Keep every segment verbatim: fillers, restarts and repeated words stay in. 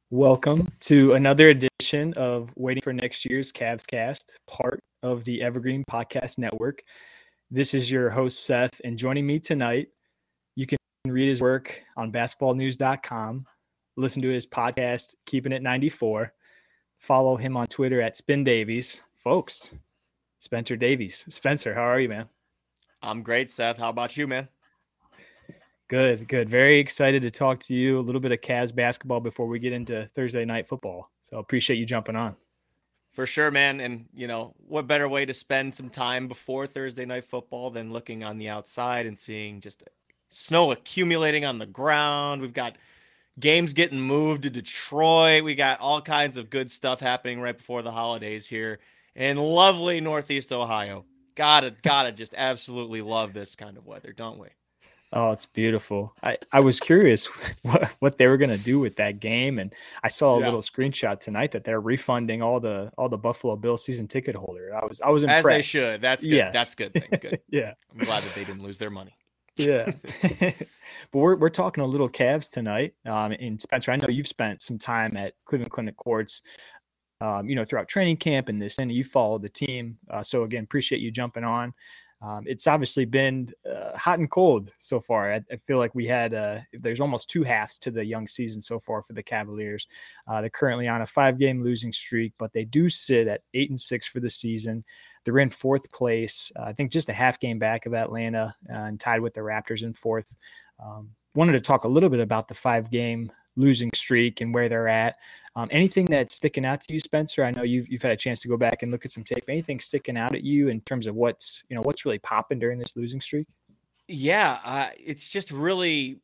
Welcome to another edition of Waiting for Next Year's Cavs Cast, part of the Evergreen Podcast Network. This is your host, Seth, and joining me tonight, you can read his work on basketball news dot com, listen to his podcast, Keeping It ninety-four, follow him on Twitter at Spin Davies. Folks, Spencer Davies. Spencer, how are you, man? I'm great, Seth. How about you, man? Good, good. Very excited to talk to you. A little bit of Cavs basketball before we get into Thursday night football. So appreciate you jumping on. For sure, man. And, you know, what better way to spend some time before Thursday night football than looking on the outside and seeing just snow accumulating on the ground. We've got games getting moved to Detroit. We got all kinds of good stuff happening right before the holidays here in lovely Northeast Ohio. Gotta, gotta just absolutely love this kind of weather, don't we? Oh, it's beautiful. I, I was curious what, what they were going to do with that game. And I saw a yeah. little screenshot tonight that they're refunding all the all the Buffalo Bills season ticket holders. I was I was impressed. As they should. That's good. Yes. That's good thing. Good. Yeah. I'm glad that they didn't lose their money. Yeah. But we're we're talking a little Cavs tonight. Um, and Spencer, I know you've spent some time at Cleveland Clinic Courts, um, you know, throughout training camp and this, and you follow the team. Uh, so again, appreciate you jumping on. Um, it's obviously been uh, hot and cold so far. I, I feel like we had uh, there's almost two halves to the young season so far for the Cavaliers. Uh, they're currently on a five-game losing streak, but they do sit at eight and six for the season. They're in fourth place. Uh, I think just a half game back of Atlanta uh, and tied with the Raptors in fourth. Um, wanted to talk a little bit about the five-game losing streak and where they're at. Um, anything that's sticking out to you, Spencer? I know you've you've had a chance to go back and look at some tape. Anything sticking out at you in terms of what's you know what's really popping during this losing streak? Yeah, uh, it's just really.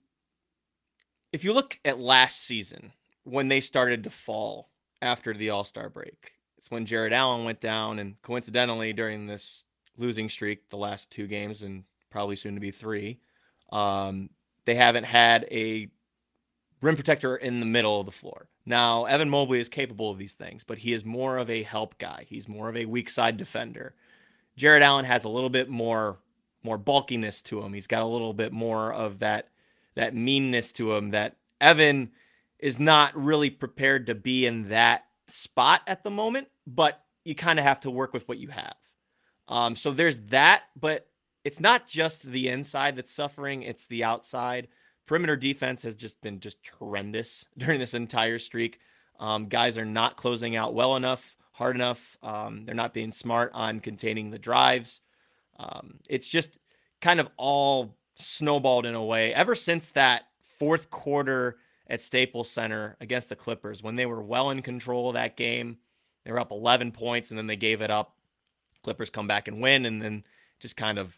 If you look at last season when they started to fall after the All-Star break, it's when Jarrett Allen went down, and coincidentally during this losing streak, the last two games and probably soon to be three, um, they haven't had a rim protector in the middle of the floor. Now, Evan Mobley is capable of these things, but he is more of a help guy. He's more of a weak side defender. Jarrett Allen has a little bit more, more bulkiness to him. He's got a little bit more of that, that meanness to him that Evan is not really prepared to be in that spot at the moment, but you kind of have to work with what you have. Um, so there's that, but it's not just the inside that's suffering, it's the outside. Perimeter defense has just been just horrendous during this entire streak. Um, guys are not closing out well enough, hard enough. Um, they're not being smart on containing the drives. Um, it's just kind of all snowballed in a way ever since that fourth quarter at Staples Center against the Clippers, when they were well in control of that game. They were up eleven points and then they gave it up. Clippers come back and win, and then just kind of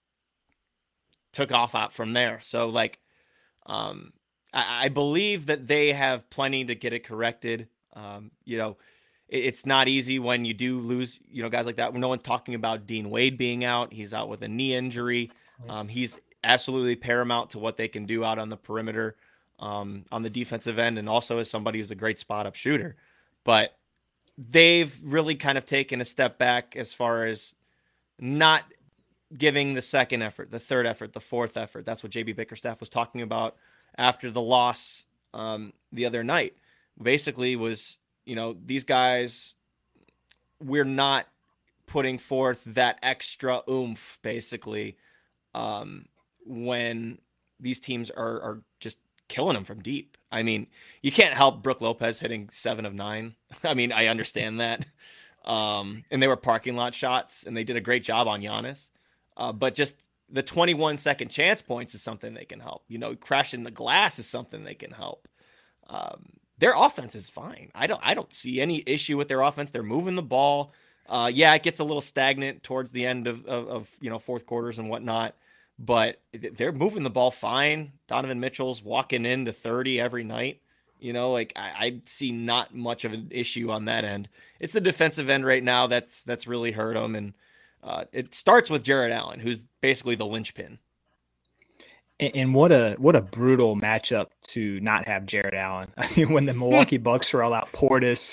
took off out from there. So like, Um, I, I believe that they have plenty to get it corrected. Um, you know, it, it's not easy when you do lose, you know, guys like that. When no one's talking about Dean Wade being out, he's out with a knee injury. Um, he's absolutely paramount to what they can do out on the perimeter, um, on the defensive end, and also as somebody who's a great spot up shooter. But they've really kind of taken a step back as far as not giving the second effort, the third effort, the fourth effort. That's what J B Bickerstaff was talking about after the loss um, the other night. Basically was, you know, these guys, we're not putting forth that extra oomph, basically, um, when these teams are, are just killing them from deep. I mean, you can't help Brook Lopez hitting seven of nine. I mean, I understand that. Um, and they were parking lot shots, and they did a great job on Giannis. Uh, but just the twenty-one second chance points is something they can help. You know, crashing the glass is something they can help. Um, their offense is fine. I don't I don't see any issue with their offense. They're moving the ball. Uh, yeah, it gets a little stagnant towards the end of, of, of you know fourth quarters and whatnot, but they're moving the ball fine. Donovan Mitchell's walking into thirty every night. You know, like I, I see not much of an issue on that end. It's the defensive end right now that's that's really hurt them. And Uh, it starts with Jarrett Allen, who's basically the linchpin. And, and what a what a brutal matchup to not have Jarrett Allen. I mean, when the Milwaukee Bucks were all out, Portis,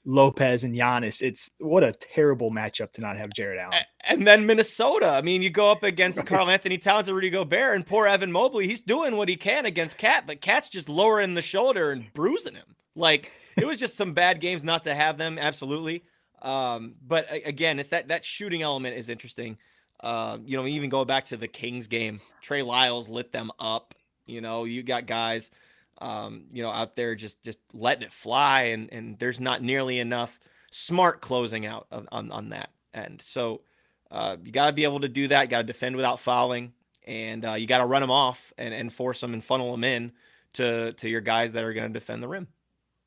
Lopez and Giannis. It's what a terrible matchup to not have Jarrett Allen. And then Minnesota. I mean, you go up against Right. Karl Anthony Towns and Rudy Gobert, and poor Evan Mobley. He's doing what he can against Cat, but Cat's just lowering the shoulder and bruising him. Like, it was just some bad games not to have them. Absolutely. Um, but again, it's that that shooting element is interesting. Uh, you know, even go back to the Kings game, Trey Lyles lit them up. You know, you got guys, um, you know, out there just just letting it fly, and and there's not nearly enough smart closing out on on, on that end. So uh, you got to be able to do that. You got to defend without fouling, and uh, you got to run them off and and force them and funnel them in to to your guys that are going to defend the rim.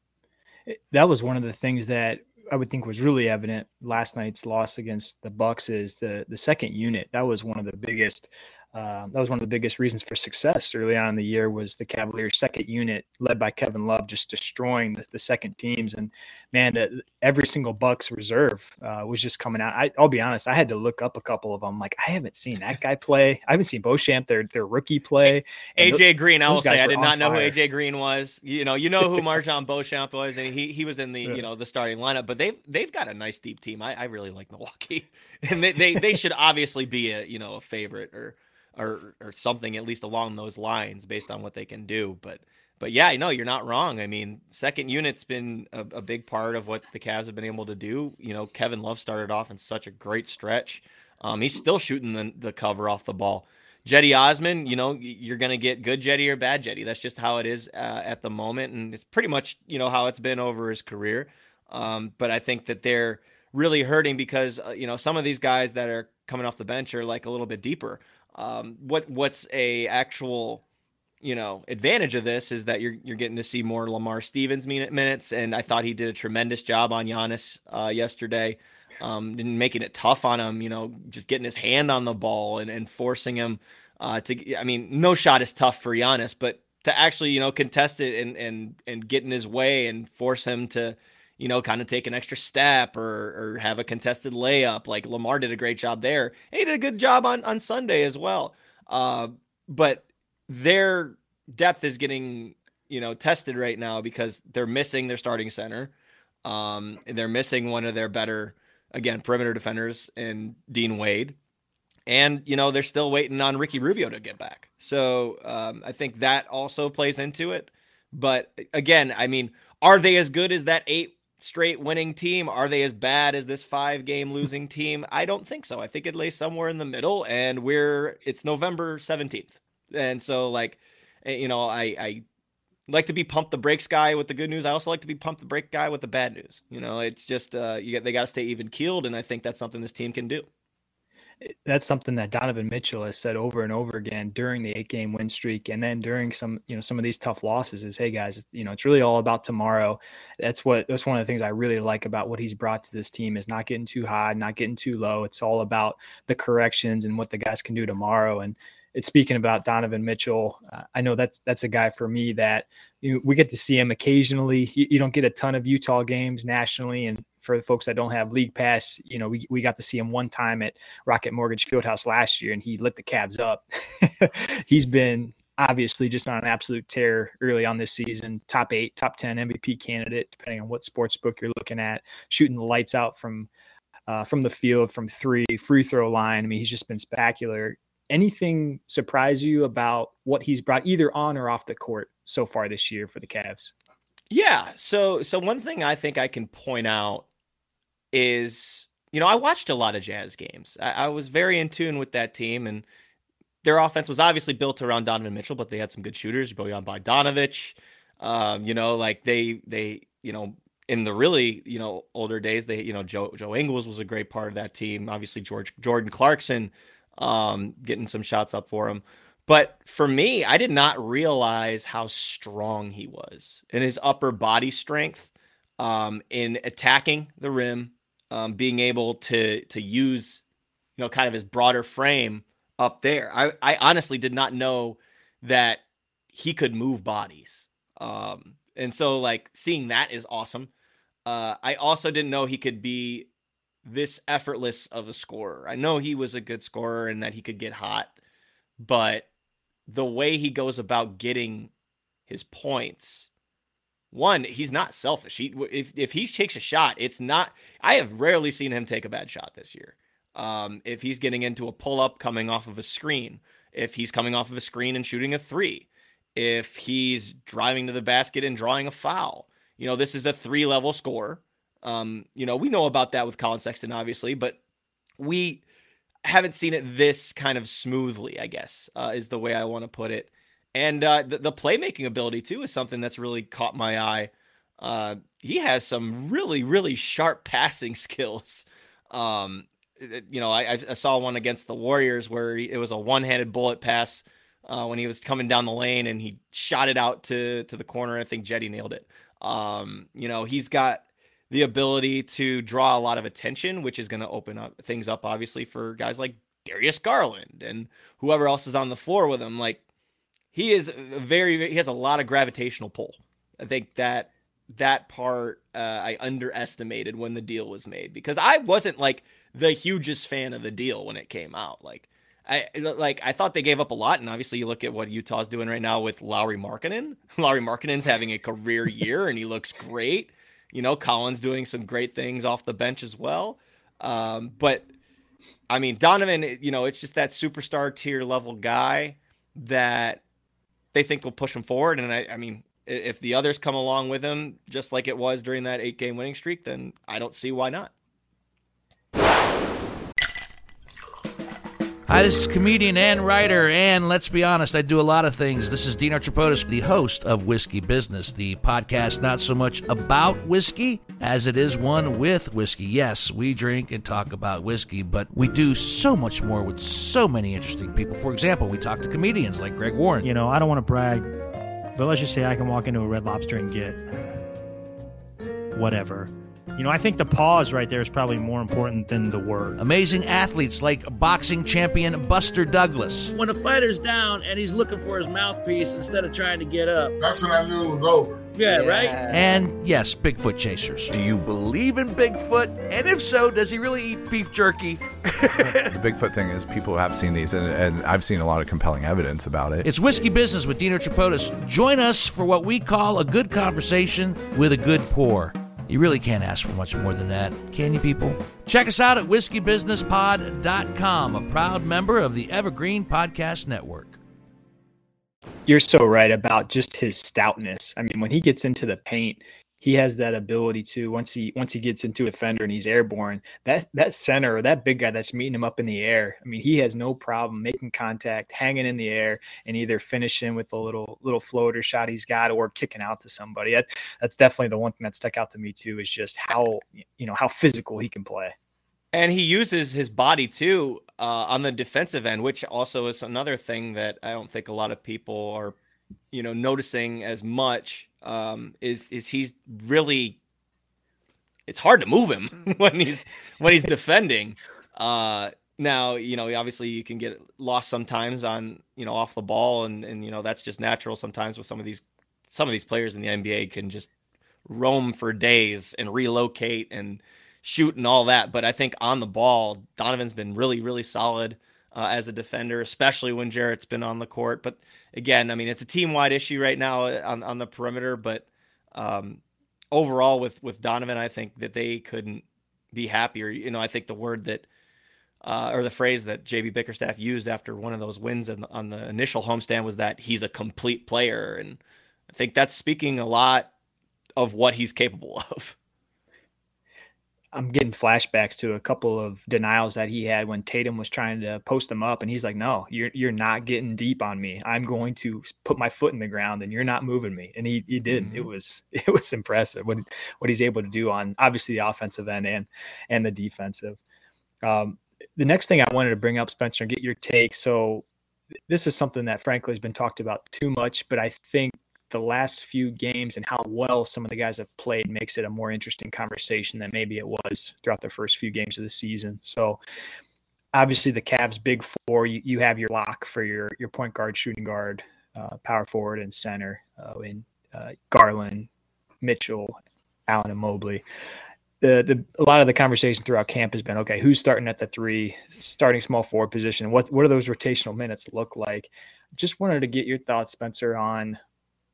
That was one of the things that I would think was really evident last night's loss against the Bucks is the the second unit. That was one of the biggest. Uh, that was one of the biggest reasons for success early on in the year was the Cavaliers' second unit led by Kevin Love just destroying the, the second teams. And man, the, every single Bucks reserve uh, was just coming out. I, I'll be honest, I had to look up a couple of them. Like I haven't seen that guy play. I haven't seen Beauchamp, their their rookie play. A J Green, I will say, I did not know fire. who A J Green was. You know, you know who Marjon Beauchamp was, and he he was in the Yeah. you know the starting lineup. But they've they've got a nice deep team. I, I really like Milwaukee, and they, they they should obviously be a you know a favorite or. Or, or something at least along those lines based on what they can do. But, but yeah, no, you're not wrong. I mean, second unit's been a, a big part of what the Cavs have been able to do. You know, Kevin Love started off in such a great stretch. Um, he's still shooting the, the cover off the ball. Jetty Osman, you know, you're going to get good Jetty or bad Jetty. That's just how it is uh, at the moment. And it's pretty much, you know, how it's been over his career. Um, but I think that they're really hurting because, uh, you know, some of these guys that are coming off the bench are like a little bit deeper. Um, what what's a actual, you know, advantage of this is that you're you're getting to see more Lamar Stevens minutes, and I thought he did a tremendous job on Giannis uh, yesterday, um, and making it tough on him. You know, just getting his hand on the ball and, and forcing him uh, to. I mean, no shot is tough for Giannis, but to actually you know contest it and and and get in his way and force him to. You know, kind of take an extra step or or have a contested layup. Like Lamar did a great job there. And he did a good job on, on Sunday as well. Uh, but their depth is getting, you know, tested right now because they're missing their starting center. Um, and they're missing one of their better, again, perimeter defenders in Dean Wade. And, you know, they're still waiting on Ricky Rubio to get back. So um, I think that also plays into it. But again, I mean, are they as good as that eight straight winning team? Are they as bad as this five game losing team? I don't think so. I think it lays somewhere in the middle, and we're it's November seventeenth. And so like, you know, I, I like to be pump the brakes guy with the good news. I also like to be pump the brake guy with the bad news. You know, it's just, uh, you get, they got to stay even keeled. And I think that's something this team can do. That's something that Donovan Mitchell has said over and over again during the eight game win streak. And then during some, you know, some of these tough losses is, hey guys, you know, it's really all about tomorrow. That's what, that's one of the things I really like about what he's brought to this team is not getting too high, not getting too low. It's all about the corrections and what the guys can do tomorrow. And it's speaking about Donovan Mitchell. Uh, I know that's, that's a guy for me that you know, we get to see him occasionally. You, you don't get a ton of Utah games nationally. And for the folks that don't have league pass, you know, we, we got to see him one time at Rocket Mortgage Fieldhouse last year and he lit the Cavs up. He's been obviously just on an absolute tear early on this season, top eight, top ten M V P candidate, depending on what sports book you're looking at, shooting the lights out from, uh, from the field, from three, free throw line. I mean, he's just been spectacular. Anything surprise you about what he's brought either on or off the court so far this year for the Cavs? Yeah. So, so one thing I think I can point out is, you know, I watched a lot of Jazz games. I, I was very in tune with that team, and their offense was obviously built around Donovan Mitchell, but they had some good shooters, Bojan Bogdanovic. Um, you know, like they, they, you know, in the really, you know, older days, they, you know, Joe, Joe Ingles was a great part of that team. Obviously, George, Jordan Clarkson, um, getting some shots up for him. But for me, I did not realize how strong he was in his upper body strength, um, in attacking the rim, um, being able to to use, you know, kind of his broader frame up there. I, I honestly did not know that he could move bodies. Um, and so like seeing that is awesome. Uh, I also didn't know he could be this effortless of a scorer. I know he was a good scorer and that he could get hot, but the way he goes about getting his points one, he's not selfish. He if if he takes a shot, it's not. I have rarely seen him take a bad shot this year. Um, if he's getting into a pull up coming off of a screen, if he's coming off of a screen and shooting a three, if he's driving to the basket and drawing a foul, you know, this is a three level score. Um, you know, we know about that with Colin Sexton, obviously, but we haven't seen it this kind of smoothly, I guess, uh, is the way I want to put it. And uh, the, the playmaking ability, too, is something that's really caught my eye. Uh, he has some really, really sharp passing skills. Um, you know, I, I saw one against the Warriors where he, it was a one-handed bullet pass uh, when he was coming down the lane, and he shot it out to, to the corner. I think Jetty nailed it. Um, you know, he's got the ability to draw a lot of attention, which is going to open up things up, obviously, for guys like Darius Garland and whoever else is on the floor with him. Like, he is very, he has a lot of gravitational pull. I think that that part uh, I underestimated when the deal was made, because I wasn't like the hugest fan of the deal when it came out. Like, I like I thought they gave up a lot, and obviously you look at what Utah's doing right now with Lauri Markkanen. Lauri Markkanen's having a career year, and he looks great. You know, Colin's doing some great things off the bench as well. Um, but I mean, Donovan, you know, it's just that superstar tier level guy that they think will push him forward. And I, I mean, if the others come along with him, just like it was during that eight game winning streak, then I don't see why not. Hi, this is comedian and writer, and let's be honest, I do a lot of things. This is Dino Tripodis, the host of Whiskey Business, the podcast not so much about whiskey as it is one with whiskey. Yes, we drink and talk about whiskey, but we do so much more with so many interesting people. For example, we talk to comedians like Greg Warren. You know, I don't want to brag, but let's just say I can walk into a Red Lobster and get whatever. You know, I think the pause right there is probably more important than the word. Amazing athletes like boxing champion Buster Douglas. When a fighter's down and he's looking for his mouthpiece instead of trying to get up. That's when I knew it was over. Yeah, yeah, right? And yes, Bigfoot chasers. Do you believe in Bigfoot? And if so, does he really eat beef jerky? The Bigfoot thing is people have seen these, and, and I've seen a lot of compelling evidence about it. It's Whiskey Business with Dino Tripodis. Join us for what we call a good conversation with a good pour. You really can't ask for much more than that, can you, people? Check us out at whiskey business pod dot com, a proud member of the Evergreen Podcast Network. You're so right about just his stoutness. I mean, when he gets into the paint, he has that ability to, once he once he gets into a defender and he's airborne, that that center or that big guy that's meeting him up in the air, I mean, he has no problem making contact, hanging in the air, and either finishing with a little little floater shot he's got or kicking out to somebody. That, that's definitely the one thing that stuck out to me too, is just how, you know, how physical he can play. And he uses his body too uh, on the defensive end, which also is another thing that I don't think a lot of people are, you know, noticing as much. Um, is is he's really? It's hard to move him when he's when he's defending. Uh, now you know, obviously you can get lost sometimes on, you know, off the ball, and and you know that's just natural sometimes with some of these some of these players in the N B A can just roam for days and relocate and shoot and all that. But I think on the ball, Donovan's been really really solid uh, as a defender, especially when Jarrett's been on the court. But again, I mean, it's a team-wide issue right now on, on the perimeter, but um, overall with, with Donovan, I think that they couldn't be happier. You know, I think the word that, uh, or the phrase that J B Bickerstaff used after one of those wins on the, on the initial homestand was that he's a complete player. And I think that's speaking a lot of what he's capable of. I'm getting flashbacks to a couple of denials that he had when Tatum was trying to post him up, and he's like, no, you're you're not getting deep on me. I'm going to put my foot in the ground and you're not moving me. And he he did. Mm-hmm. It was it was impressive what what he's able to do on obviously the offensive end and and the defensive. Um, the next thing I wanted to bring up, Spencer, and get your take. So this is something that frankly has been talked about too much, but I think the last few games and how well some of the guys have played makes it a more interesting conversation than maybe it was throughout the first few games of the season. So obviously the Cavs big four, you, you have your lock for your, your point guard, shooting guard, uh, power forward and center uh, in uh, Garland, Mitchell, Allen, and Mobley. The, the, a lot of the conversation throughout camp has been, okay, who's starting at the three, starting small forward position? What, what do those rotational minutes look like? Just wanted to get your thoughts, Spencer, on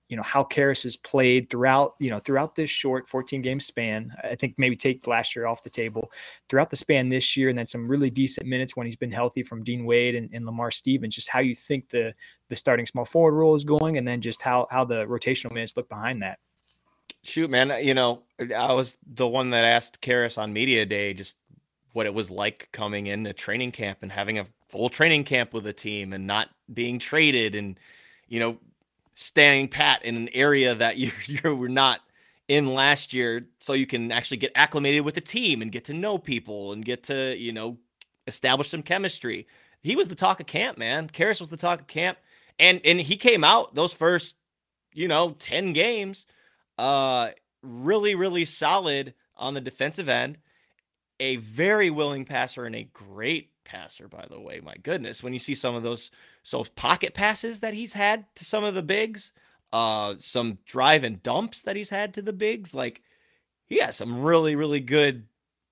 you know, how Karras has played throughout, you know, throughout this short fourteen game span. I think maybe take last year off the table, throughout the span this year, and then some really decent minutes when he's been healthy from Dean Wade and, and Lamar Stevens, just how you think the the starting small forward role is going, and then just how how the rotational minutes look behind that. Shoot, man, you know, I was the one that asked Karras on media day just what it was like coming into training camp and having a full training camp with a team and not being traded and, you know, standing pat in an area that you you were not in last year, so you can actually get acclimated with the team and get to know people and get to, you know, establish some chemistry. He was the talk of camp, man. Karras was the talk of camp. And and he came out those first, you know, ten games, uh, really, really solid on the defensive end. A very willing passer and a great passer, by the way. My goodness, when you see some of those so pocket passes that he's had to some of the bigs, uh, some drive and dumps that he's had to the bigs, like he has some really, really good,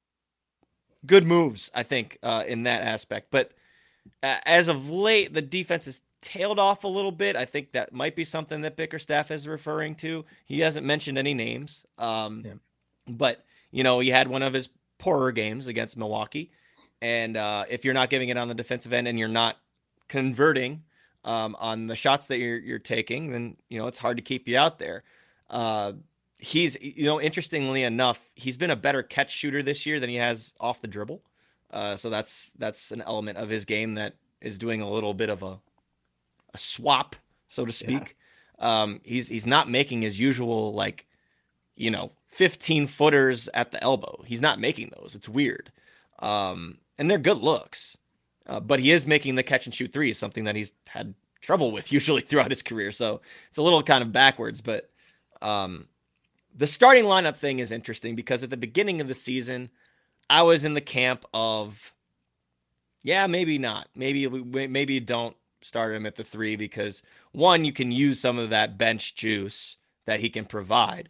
good moves, I think, uh, in that aspect. But uh, as of late, the defense has tailed off a little bit. I think that might be something that Bickerstaff is referring to. He hasn't mentioned any names, um, yeah. but you know, he had one of his poorer games against Milwaukee. And uh, if you're not giving it on the defensive end and you're not converting um, on the shots that you're you're taking, then, you know, it's hard to keep you out there. Uh, he's, you know, interestingly enough, he's been a better catch shooter this year than he has off the dribble. Uh, so that's that's an element of his game that is doing a little bit of a a swap, so to speak. Yeah. Um, he's he's not making his usual, like, you know, fifteen footers at the elbow. He's not making those. It's weird. Um, and they're good looks, uh, but he is making the catch and shoot threes, something that he's had trouble with usually throughout his career. So it's a little kind of backwards, but um, the starting lineup thing is interesting because at the beginning of the season, I was in the camp of, yeah, maybe not. Maybe, maybe you don't start him at the three because one, you can use some of that bench juice that he can provide.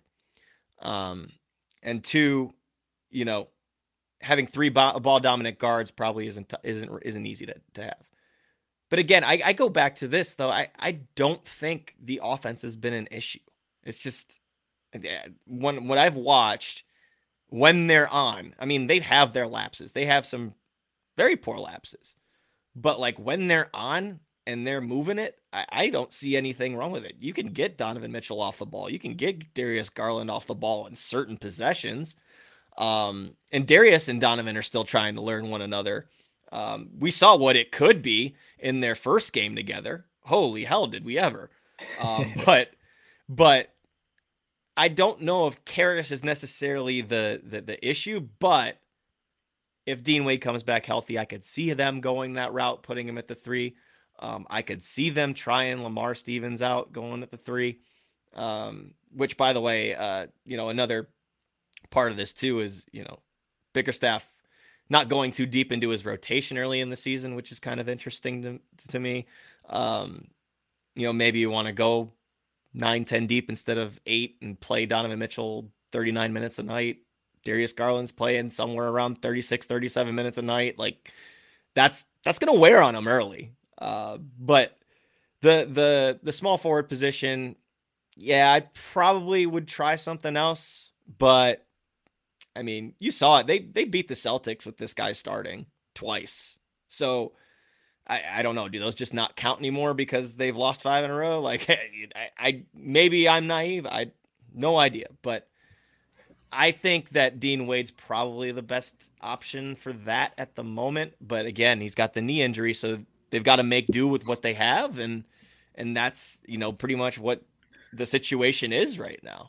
Um, and two, you know, having three ball dominant guards probably isn't isn't isn't easy to, to have. But again, I, I go back to this though. I, I don't think the offense has been an issue. It's just when what I've watched when they're on. I mean, they have their lapses. They have some very poor lapses. But like when they're on and they're moving it, I, I don't see anything wrong with it. You can get Donovan Mitchell off the ball. You can get Darius Garland off the ball in certain possessions. Um, and Darius and Donovan are still trying to learn one another. Um, we saw what it could be in their first game together. Holy hell, did we ever? Um, but, but I don't know if Karras is necessarily the, the, the issue, but if Dean Wade comes back healthy, I could see them going that route, putting him at the three. Um, I could see them trying Lamar Stevens out, going at the three, um, which, by the way, uh, you know, another part of this too is, you know, Bickerstaff not going too deep into his rotation early in the season, which is kind of interesting to, to me. Um, you know, maybe you want to go nine, ten deep instead of eight and play Donovan Mitchell thirty-nine minutes a night. Darius Garland's playing somewhere around thirty-six, thirty-seven minutes a night. Like that's, that's going to wear on him early. Uh, but the, the, the small forward position, yeah, I probably would try something else, but I mean, you saw it. They they beat the Celtics with this guy starting twice. So I, I don't know. Do those just not count anymore because they've lost five in a row? Like I, I maybe I'm naive. I no idea. But I think that Dean Wade's probably the best option for that at the moment. But again, he's got the knee injury, so they've got to make do with what they have, and and that's, you know, pretty much what the situation is right now.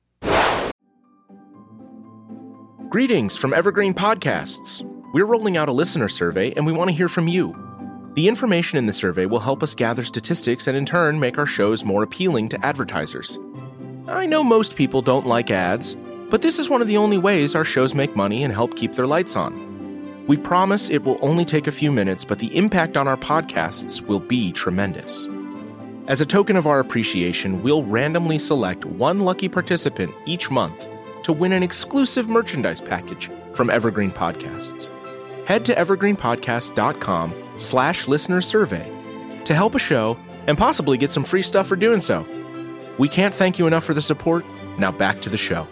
Greetings from Evergreen Podcasts. We're rolling out a listener survey, and we want to hear from you. The information in the survey will help us gather statistics and in turn make our shows more appealing to advertisers. I know most people don't like ads, but this is one of the only ways our shows make money and help keep their lights on. We promise it will only take a few minutes, but the impact on our podcasts will be tremendous. As a token of our appreciation, we'll randomly select one lucky participant each month to win an exclusive merchandise package from Evergreen Podcasts. Head to evergreenpodcast.com slash listener survey to help a show and possibly get some free stuff for doing so. We can't thank you enough for the support. Now back to the show.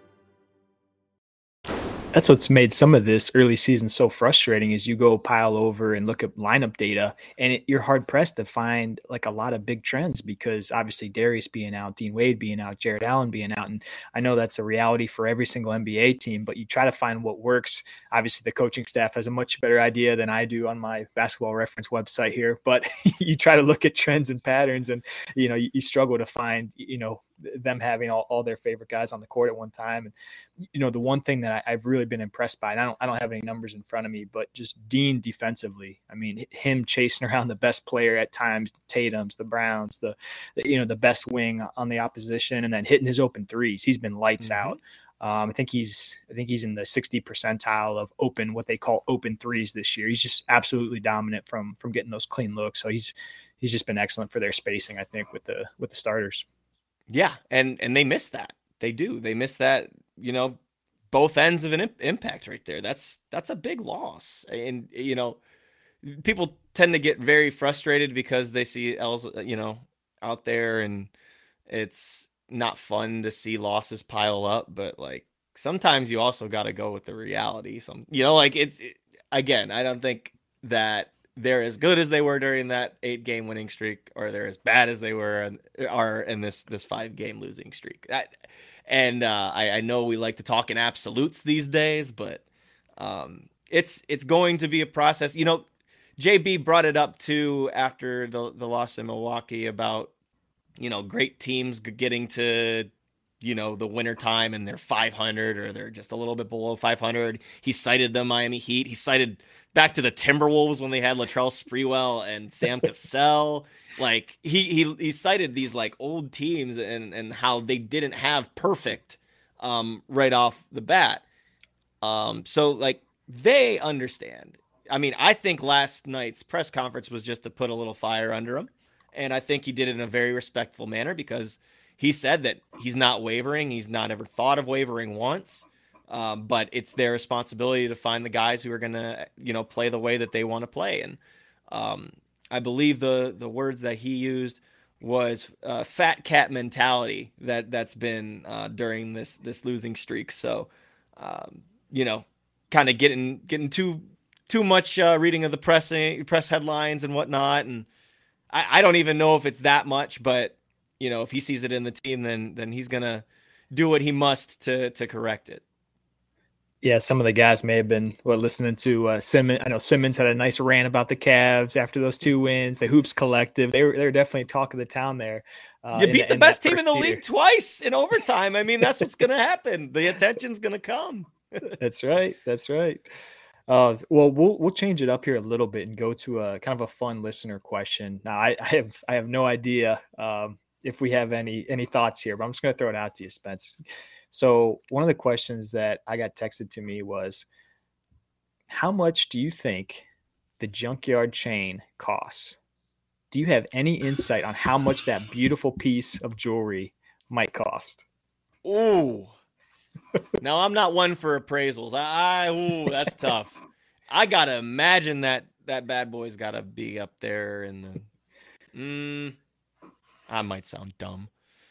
That's what's made some of this early season so frustrating is you go pile over and look at lineup data and it, you're hard pressed to find like a lot of big trends because obviously Darius being out, Dean Wade being out, Jared Allen being out. And I know that's a reality for every single N B A team, but you try to find what works. Obviously the coaching staff has a much better idea than I do on my Basketball Reference website here, but you try to look at trends and patterns and, you know, you, you struggle to find, you know, them having all, all their favorite guys on the court at one time. And, you know, the one thing that I, I've really been impressed by, and I don't, I don't have any numbers in front of me, but just Dean defensively, I mean, him chasing around the best player at times, the Tatums, the Browns, the, the, you know, the best wing on the opposition, and then hitting his open threes. He's been lights mm-hmm. out. Um, I think he's, I think he's in the sixty percentile of open, what they call open threes this year. He's just absolutely dominant from, from getting those clean looks. So he's, he's just been excellent for their spacing, I think, with the, with the starters. Yeah, and and they miss that. They do. They miss that, you know, both ends of an imp- impact right there. That's that's a big loss. And, you know, people tend to get very frustrated because they see Els, you know, out there, and it's not fun to see losses pile up. But, like, sometimes you also got to go with the reality. Some, you know, like, it's, it, again, I don't think that they're as good as they were during that eight game winning streak, or they're as bad as they were in, are in this, this five game losing streak. I, and uh, I, I know we like to talk in absolutes these days, but um, it's, it's going to be a process. You know, J B brought it up too, after the, the loss in Milwaukee about, you know, great teams getting to, you know, the winter time and they're five hundred or they're just a little bit below five hundred. He cited the Miami Heat. He cited back to the Timberwolves when they had Latrell Sprewell and Sam Cassell. Like he, he, he cited these like old teams and, and how they didn't have perfect um, right off the bat. Um, so like they understand. I mean, I think last night's press conference was just to put a little fire under him. And I think he did it in a very respectful manner because he said that he's not wavering. He's not ever thought of wavering once, um, but it's their responsibility to find the guys who are going to, you know, play the way that they want to play. And um, I believe the the words that he used was uh, fat cat mentality that that's been uh, during this this losing streak. So, um, you know, kind of getting getting too too much uh, reading of the press press headlines and whatnot. And I, I don't even know if it's that much, but you know, if he sees it in the team, then then he's gonna do what he must to to correct it. Yeah, some of the guys may have been what listening to uh, Simmons. I know Simmons had a nice rant about the Cavs after those two wins. The Hoops Collective, they were they were definitely talk of the town there. Uh, you beat the, the best team in the year. league twice in overtime. I mean, that's what's gonna happen. The attention's gonna come. That's right. That's right. Uh, well, we'll we'll change it up here a little bit and go to a kind of a fun listener question. Now, I, I have I have no idea. Um, if we have any any thoughts here, but I'm just going to throw it out to you, Spence. So one of the questions that I got texted to me was, how much do you think the Junkyard chain costs? Do you have any insight on how much that beautiful piece of jewelry might cost? Ooh. Now, I'm not one for appraisals. I, I ooh, that's tough. I got to imagine that that bad boy's got to be up there in the mm, I might sound dumb.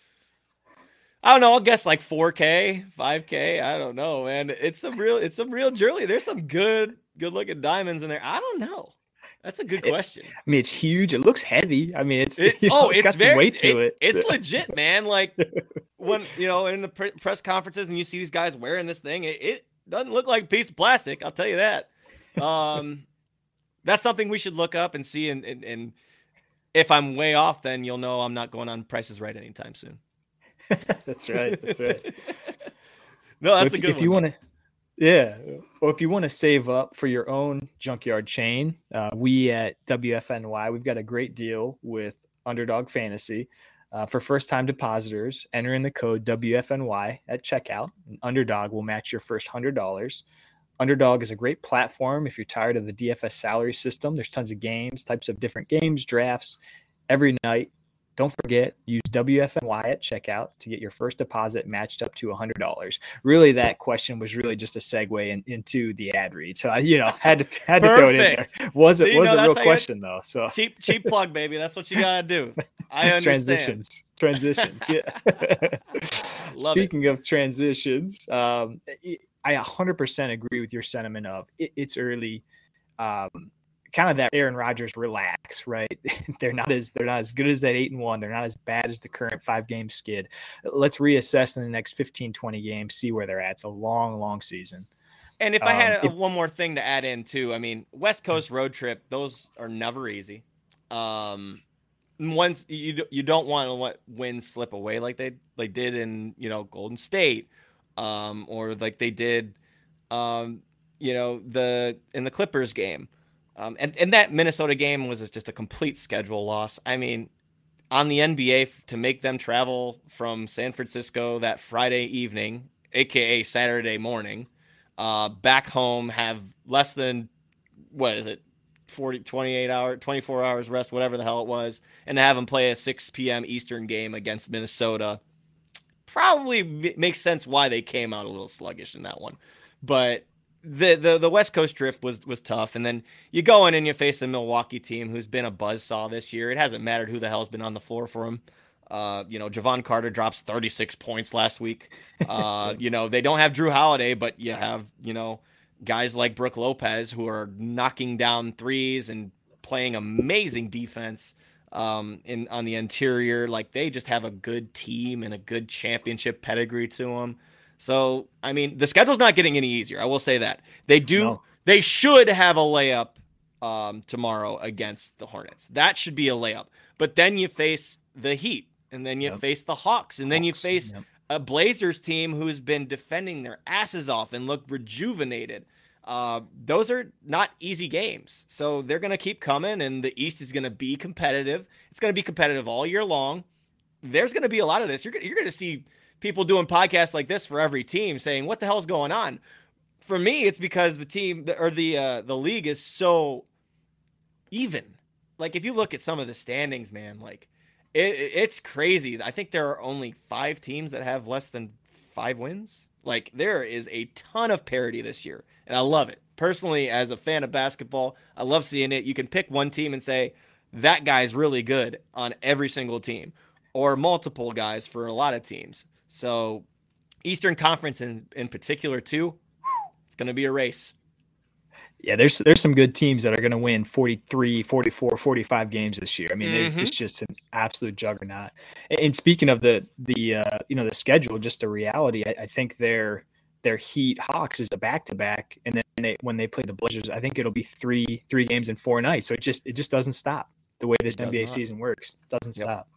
I don't know. I'll guess like four K, five K. I don't know, man. It's some real, it's some real jewelry. There's some good, good looking diamonds in there. I don't know. That's a good question. It, I mean, it's huge. It looks heavy. I mean, it's, it, you know, oh, it's, it's got very, some weight to it. it. It's legit, man. Like when, you know, in the pre- press conferences and you see these guys wearing this thing, it, it doesn't look like a piece of plastic. I'll tell you that. Um, that's something we should look up and see. And, and, and if I'm way off, then you'll know I'm not going on Price is Right anytime soon. That's right. That's right. No, that's if, a good if one. you want to, yeah. Well, if you want to save up for your own Junkyard chain, uh, we at W F N Y, we've got a great deal with Underdog Fantasy. Uh, for first-time depositors, enter in the code W F N Y at checkout. And Underdog will match your first one hundred dollars. Underdog is a great platform if you're tired of the D F S salary system. There's tons of games, types of different games, drafts every night. don't forget, use W F N Y at checkout to get your first deposit matched up to one hundred dollars. Really, that question was really just a segue in, into the ad read. So I, you know, had to had to throw it in there. Was it was a real question though? So cheap cheap plug, baby. That's what you gotta do. I understand. Transitions, transitions. Yeah. Love Speaking it. of transitions, um, I one hundred percent agree with your sentiment of it, it's early. Um, kind of that Aaron Rodgers relax, right? they're not as they're not as good as that eight and one. They're not as bad as the current five game skid. Let's reassess in the next fifteen, twenty games, see where they're at. It's a long, long season. And if I had Um, a, it- one more thing to add in too, I mean, West Coast road trip, those are never easy. Um, once you you don't want to let wins slip away like they like did in you know Golden State, um, or like they did, um, you know the in the Clippers game. Um, and, and that Minnesota game was just a complete schedule loss. I mean, on the N B A to make them travel from San Francisco that Friday evening, A K A Saturday morning, uh, back home, have less than, what is it, forty, twenty-eight hours, twenty-four hours rest, whatever the hell it was, and have them play a six p.m. Eastern game against Minnesota. Probably m- makes sense why they came out a little sluggish in that one. But The, the the West Coast trip was was tough, and then you go in and you face a Milwaukee team who's been a buzzsaw this year. It hasn't mattered who the hell's been on the floor for them. Uh, you know, Javon Carter drops thirty-six points last week. Uh, you know, they don't have Drew Holiday, but you have, you know, guys like Brook Lopez who are knocking down threes and playing amazing defense um, in on the interior. Like, they just have a good team and a good championship pedigree to them. So, I mean, the schedule's not getting any easier. I will say that. They do. No. They should have a layup um, tomorrow against the Hornets. That should be a layup. But then you face the Heat, and then you Yep. face the Hawks, and then you Hawks, face yep. a Blazers team who's been defending their asses off and look rejuvenated. Uh, those are not easy games. So they're going to keep coming, and the East is going to be competitive. It's going to be competitive all year long. There's going to be a lot of this. You're, you're going to see people doing podcasts like this for every team saying, what the hell's going on? For me, it's because the team or the uh, the league is so even. Like, if you look at some of the standings, man, like it, it's crazy. I think there are only five teams that have less than five wins. Like, there is a ton of parity this year, and I love it. Personally, as a fan of basketball, I love seeing it. You can pick one team and say, that guy's really good on every single team, or multiple guys for a lot of teams. So Eastern Conference in, in particular too, it's going to be a race. Yeah, there's there's some good teams that are going to win forty-three, forty-four, forty-five games this year. I mean, Mhm. it's just an absolute juggernaut. And speaking of the the uh, you know the schedule, just a reality. I, I think their their Heat Hawks is a back to back, and then they, when they play the Blazers, I think it'll be three three games in four nights. So it just it just doesn't stop the way this It does N B A not. season works. It doesn't Yep. stop.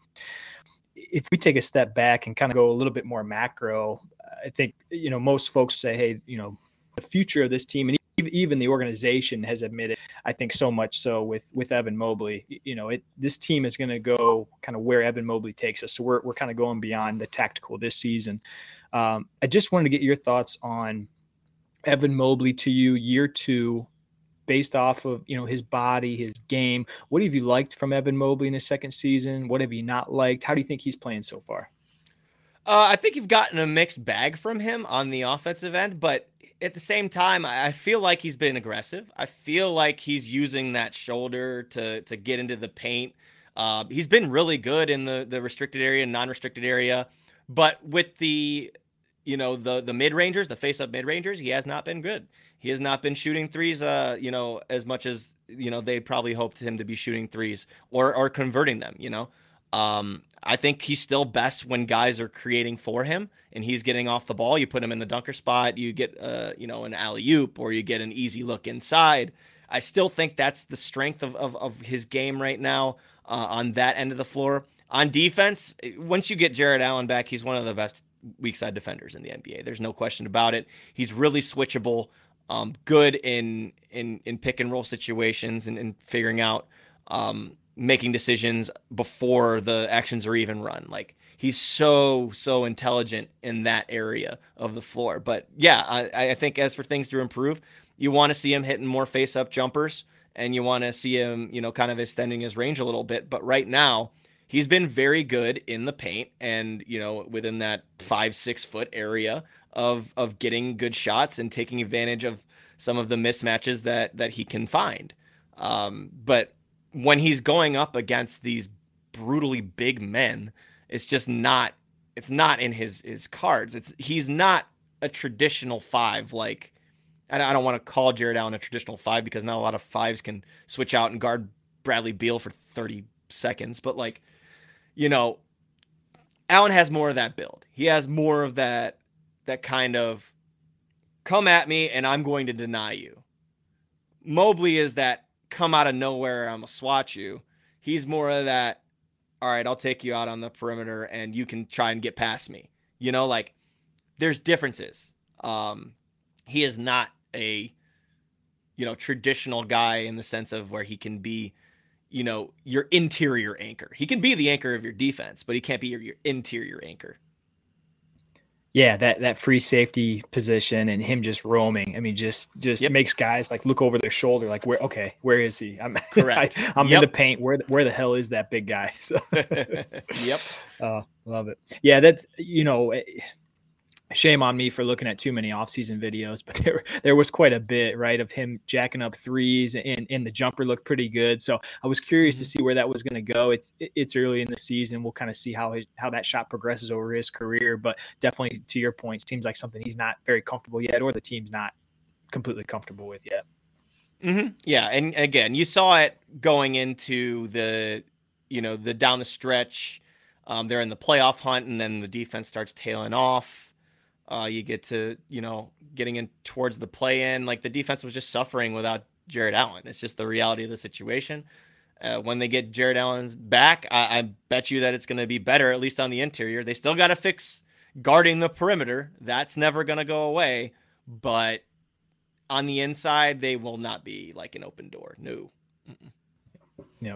If we take a step back and kind of go a little bit more macro, I think, you know, most folks say, hey, you know, the future of this team, and even the organization has admitted, I think so much so with, with Evan Mobley, you know, it, this team is going to go kind of where Evan Mobley takes us. So we're, we're kind of going beyond the tactical this season. Um, I just wanted to get your thoughts on Evan Mobley to you, year two, based off of, you know, his body, his game. What have you liked from Evan Mobley in his second season? What have you not liked? How do you think he's playing so far? Uh, I think you've gotten a mixed bag from him on the offensive end, but at the same time, I I feel like he's been aggressive. I feel like he's using that shoulder to to get into the paint. Uh, he's been really good in the the restricted area and non-restricted area, but with the, you know, the the mid-rangers, the face-up mid-rangers, he has not been good. He has not been shooting threes, uh, you know, as much as, you know, they probably hoped him to be shooting threes or or converting them, you know. Um, I think he's still best when guys are creating for him and he's getting off the ball. You put him in the dunker spot, you get, uh, you know, an alley-oop, or you get an easy look inside. I still think that's the strength of, of, of his game right now uh, on that end of the floor. On defense, once you get Jared Allen back, he's one of the best weak side defenders in the N B A. There's no question about it. He's really switchable, um, good in, in, in pick and roll situations and, and figuring out, um, making decisions before the actions are even run. Like, he's so, so intelligent in that area of the floor. But yeah, I, I think as for things to improve, you want to see him hitting more face up jumpers, and you want to see him, you know, kind of extending his range a little bit. But right now he's been very good in the paint and, you know, within that five, six foot area of, of getting good shots and taking advantage of some of the mismatches that, that he can find. Um, but when he's going up against these brutally big men, it's just not, it's not in his, his cards. It's, he's not a traditional five. Like, I don't want to call Jarrett Allen a traditional five because not a lot of fives can switch out and guard Bradley Beal for thirty seconds. But like, you know, Allen has more of that build. He has more of that, that kind of come at me and I'm going to deny you. Mobley is that come out of nowhere, I'm going to swat you. He's more of that, all right, I'll take you out on the perimeter and you can try and get past me. You know, like there's differences. Um, he is not a, you know, traditional guy in the sense of where he can be, you know, your interior anchor. He can be the anchor of your defense, but he can't be your, your interior anchor. Yeah, that that free safety position and him just roaming. I mean, just just yep. makes guys like look over their shoulder, like where okay, where is he? I'm correct. I, I'm yep. in the paint. Where where the hell is that big guy? So, yep. Oh, love it. Yeah, that's you know. Shame on me for looking at too many offseason videos, but there there was quite a bit, right, of him jacking up threes, and, and the jumper looked pretty good. So I was curious to see where that was going to go. It's it's early in the season. We'll kind of see how his, how that shot progresses over his career. But definitely, to your point, seems like something he's not very comfortable yet, or the team's not completely comfortable with yet. Mm-hmm. Yeah, and again, you saw it going into the, you know, the down the stretch. Um, they're in the playoff hunt, and then the defense starts tailing off. Uh, you get to, you know, getting in towards the play-in. Like the defense was just suffering without Jarrett Allen. It's just the reality of the situation. Uh, when they get Jarrett Allen's back, I, I bet you that it's going to be better, at least on the interior. They still got to fix guarding the perimeter. That's never going to go away. But on the inside, they will not be like an open door. No. Mm-mm. Yep.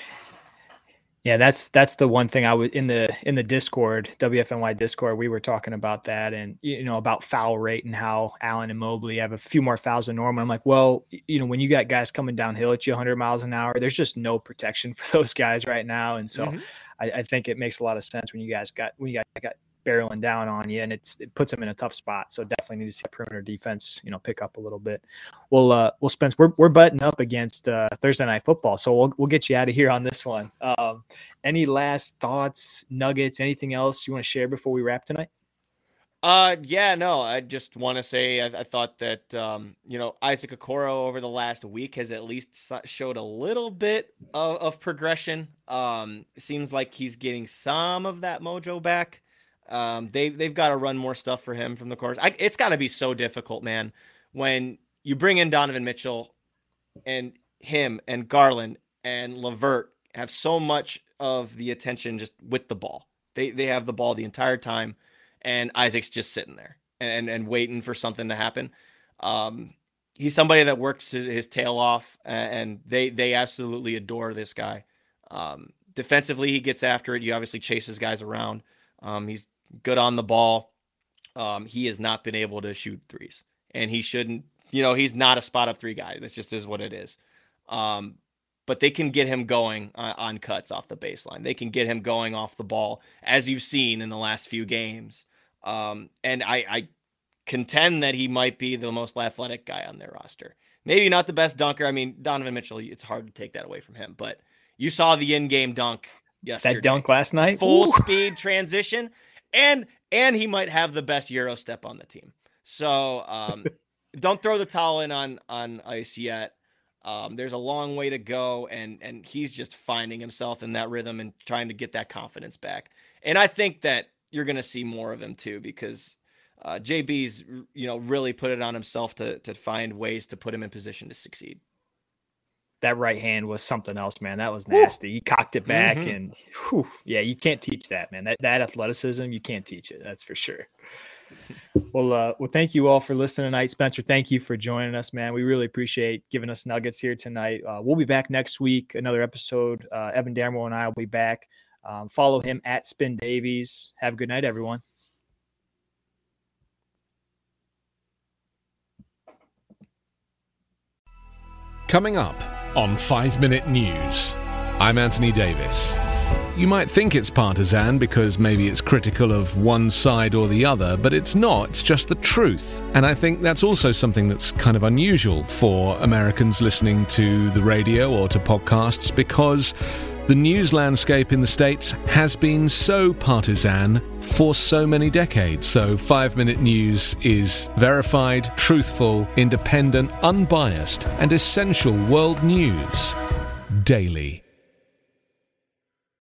Yeah, that's that's the one thing I was in the in the Discord, W F N Y Discord, we were talking about that and, you know, about foul rate and how Allen and Mobley have a few more fouls than normal. I'm like, well, you know, when you got guys coming downhill at you one hundred miles an hour, there's just no protection for those guys right now. And so mm-hmm. I, I think it makes a lot of sense when you guys got when you got, got barreling down on you, and it's it puts them in a tough spot. So definitely need to see perimeter defense, you know, pick up a little bit. Well, uh, well, Spence, we're we're butting up against uh, Thursday Night Football, so we'll we'll get you out of here on this one. Um, any last thoughts, nuggets, anything else you want to share before we wrap tonight? Uh, yeah, no, I just want to say I, I thought that um, you know, Isaac Okoro over the last week has at least showed a little bit of, of progression. Um, it seems like he's getting some of that mojo back. Um, they, they've got to run more stuff for him from the course. I, it's got to be so difficult, man, when you bring in Donovan Mitchell and him and Garland and LeVert have so much of the attention just with the ball. They they have the ball the entire time, and Isaac's just sitting there and, and waiting for something to happen. Um, he's somebody that works his, his tail off, and they, they absolutely adore this guy. Um, defensively, he gets after it. He obviously chases guys around. Um, he's good on the ball. Um, he has not been able to shoot threes, and he shouldn't, you know, he's not a spot up three guy. This just is what it is. Um, but they can get him going on, on cuts off the baseline. They can get him going off the ball, as you've seen in the last few games. Um, and I, I contend that he might be the most athletic guy on their roster. Maybe not the best dunker. I mean, Donovan Mitchell, it's hard to take that away from him, but you saw the in-game dunk yesterday. That dunk last night? Full Ooh. speed transition. And and he might have the best Euro step on the team. So um, don't throw the towel in on, on ice yet. Um, there's a long way to go, and and he's just finding himself in that rhythm and trying to get that confidence back. And I think that you're going to see more of him too, because uh, J B's, you know, really put it on himself to to find ways to put him in position to succeed. That right hand was something else, man. That was nasty. He cocked it back, mm-hmm. and whew, yeah, you can't teach that, man. That that athleticism, you can't teach it. That's for sure. Well, uh, well, thank you all for listening tonight. Spencer, thank you for joining us, man. We really appreciate giving us nuggets here tonight. Uh, we'll be back next week, another episode. Uh, Evan Darmo and I will be back. Um, follow him at Spin Davies. Have a good night, everyone. Coming up on five minute News, I'm Anthony Davis. you might think it's partisan because maybe it's critical of one side or the other, but it's not. It's just the truth. And I think that's also something that's kind of unusual for Americans listening to the radio or to podcasts, because the news landscape in the States has been so partisan for so many decades. So Five Minute News is verified, truthful, independent, unbiased, and essential world news daily.